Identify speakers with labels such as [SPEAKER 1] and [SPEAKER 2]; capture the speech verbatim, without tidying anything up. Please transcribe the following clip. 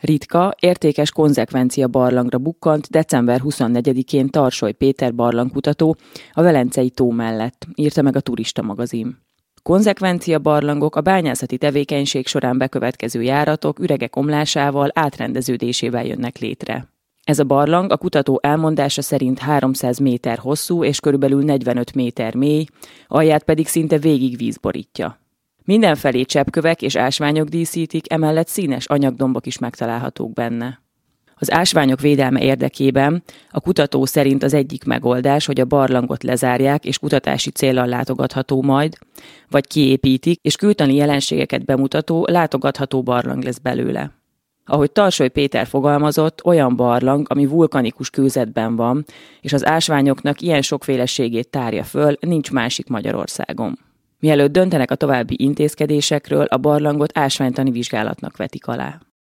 [SPEAKER 1] Ritka, értékes konzekvencia barlangra bukkant december huszonnegyedikén Tarsoly Péter barlangkutató a Velencei tó mellett, írta meg a Turista magazin. Konzekvencia barlangok a bányászati tevékenység során bekövetkező járatok üregek omlásával, átrendeződésével jönnek létre. Ez a barlang a kutató elmondása szerint háromszáz méter hosszú és körülbelül negyvenöt méter mély, alját pedig szinte végig víz borítja. Mindenfelé cseppkövek és ásványok díszítik, emellett színes anyagdombok is megtalálhatók benne. Az ásványok védelme érdekében a kutató szerint az egyik megoldás, hogy a barlangot lezárják és kutatási céllal látogatható majd, vagy kiépítik, és kültani jelenségeket bemutató, látogatható barlang lesz belőle. Ahogy Tarsoly Péter fogalmazott, olyan barlang, ami vulkanikus kőzetben van, és az ásványoknak ilyen sokféleségét tárja föl, nincs másik Magyarországon. Mielőtt döntenek a további intézkedésekről, a barlangot ásványtani vizsgálatnak vetik alá.